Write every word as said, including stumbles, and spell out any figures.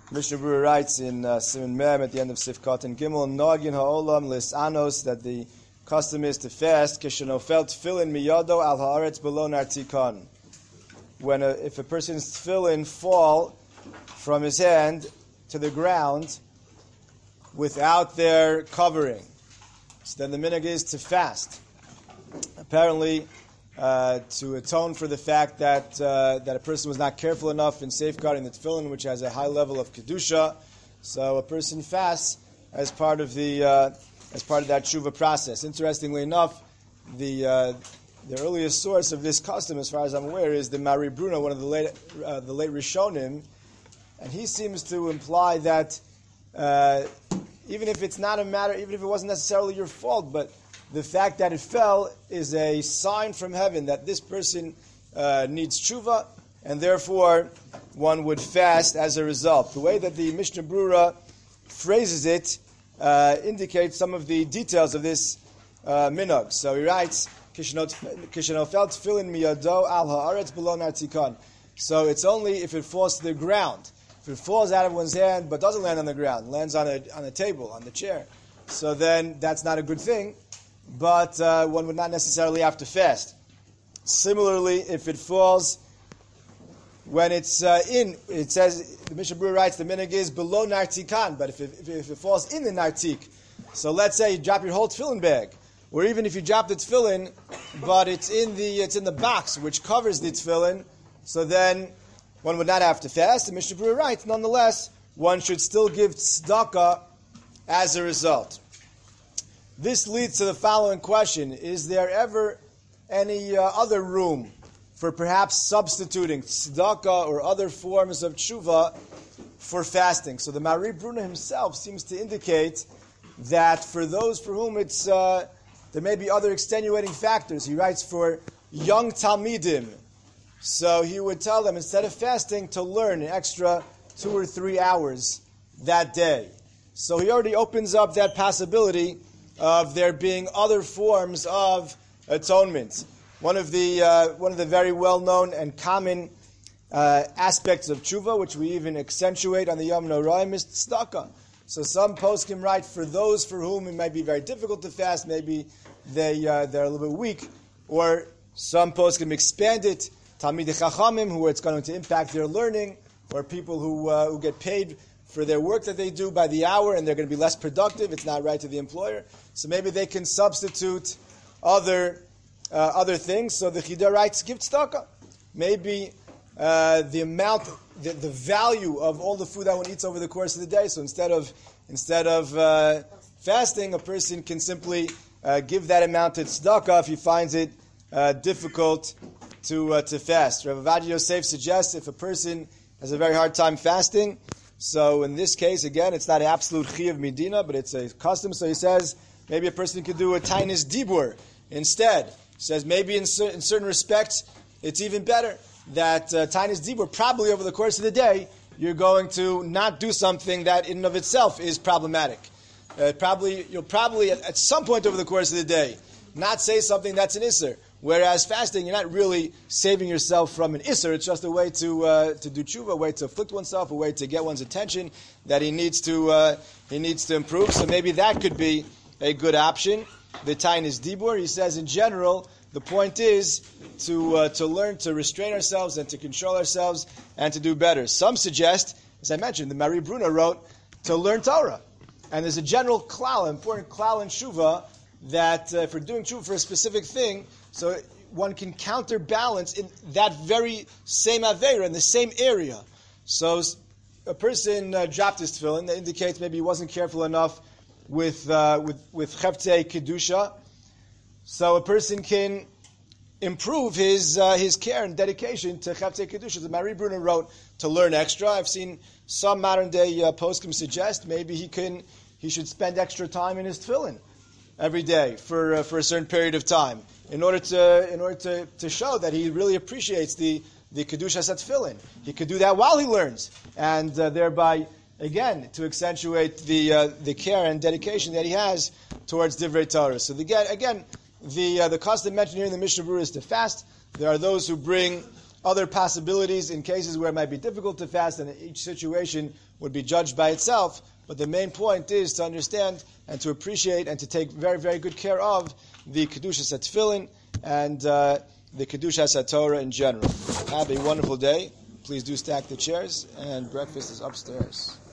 Mishnah Berurah writes in uh, Siman Mem at the end of Sifkat and Gimel, Noagin ha'olam lis anos, that the custom is to fast, kishenofel tefillin miyado al haaretz below nartikon. When a, if a person's tefillin fall from his hand to the ground without their covering, so then the minhag is to fast. Apparently, uh, to atone for the fact that uh, that a person was not careful enough in safeguarding the tefillin, which has a high level of kedusha, so a person fasts as part of the uh, as part of that tshuva process. Interestingly enough, the uh, the earliest source of this custom, as far as I'm aware, is the Mari Bruna, one of the late uh, the late Rishonim, and he seems to imply that uh, even if it's not a matter, even if it wasn't necessarily your fault, but the fact that it fell is a sign from heaven that this person uh, needs tshuva, and therefore one would fast as a result. The way that the Mishnah Berurah phrases it uh, indicates some of the details of this uh, minhag. So he writes, "Kishenofel tefillin miyado al haaretz below nartikon." So it's only if it falls to the ground. If it falls out of one's hand but doesn't land on the ground, lands on a on a table, on the chair, so then that's not a good thing. But uh, one would not necessarily have to fast. Similarly, if it falls when it's uh, in, it says, the Mishnah Berurah writes, the minhag is below nartikan, but if it, if, it, if it falls in the nartik, so let's say you drop your whole tefillin bag, or even if you drop the tefillin, but it's in the it's in the box which covers the tefillin, so then one would not have to fast. The Mishnah Berurah writes, nonetheless, one should still give tzedakah as a result. This leads to the following question. Is there ever any uh, other room for perhaps substituting tzedakah or other forms of tshuva for fasting? So the Mari Bruna himself seems to indicate that for those for whom it's uh, there may be other extenuating factors. He writes for young Talmidim. So he would tell them, instead of fasting, to learn an extra two or three hours that day. So he already opens up that possibility of there being other forms of atonement. One of the uh, one of the very well known and common uh, aspects of tshuva, which we even accentuate on the Yom Noraim, is tzedakah. So some poskim write for those for whom it might be very difficult to fast, maybe they uh, they're a little bit weak, or some poskim expand it, Talmidei Chachamim, who it's going to impact their learning, or people who uh, who get paid for their work that they do by the hour, and they're going to be less productive. It's not right to the employer. So maybe they can substitute other uh, other things. So the Chida writes, give tzedakah. Maybe uh, the amount, the, the value of all the food that one eats over the course of the day. So instead of instead of uh, fasting, a person can simply uh, give that amount to tzedakah if he finds it uh, difficult to uh, to fast. Rav Ovadia Yosef suggests if a person has a very hard time fasting, so in this case, again, it's not an absolute chiyuv midina, but it's a custom. So he says maybe a person could do a tainis dibur instead. He says maybe in, cer- in certain respects, it's even better that uh, tainis dibur, probably over the course of the day, you're going to not do something that in and of itself is problematic. Uh, probably You'll probably, at, at some point over the course of the day, not say something that's an isser. Whereas fasting, you're not really saving yourself from an isser. It's just a way to uh, to do tshuva, a way to afflict oneself, a way to get one's attention that he needs to uh, he needs to improve. So maybe that could be a good option. The tainis dibur, he says, in general, the point is to uh, to learn to restrain ourselves and to control ourselves and to do better. Some suggest, as I mentioned, the Mari Bruna wrote to learn Torah, and there's a general klal, important klal in tshuva, that uh, if we're doing tshuva for a specific thing, so one can counterbalance in that very same aveira, in the same area. So a person uh, dropped his tefillin, that indicates maybe he wasn't careful enough with uh, with with cheftei kedusha. So a person can improve his uh, his care and dedication to cheftei kedusha. The Mari Bruna wrote to learn extra. I've seen some modern day uh, poskim suggest maybe he can he should spend extra time in his tefillin every day for uh, for a certain period of time, in order to in order to, to show that he really appreciates the the kedushas tefillin. He could do that while he learns, and uh, thereby again to accentuate the uh, the care and dedication that he has towards divrei Torah. So the, again, again, the uh, the custom mentioned here in the Mishnah Berurah is to fast. There are those who bring other possibilities in cases where it might be difficult to fast, and each situation would be judged by itself. But the main point is to understand and to appreciate and to take very, very good care of the Kedushas HaTefillin and uh, the Kedushas HaTorah in general. Have a wonderful day. Please do stack the chairs, and breakfast is upstairs.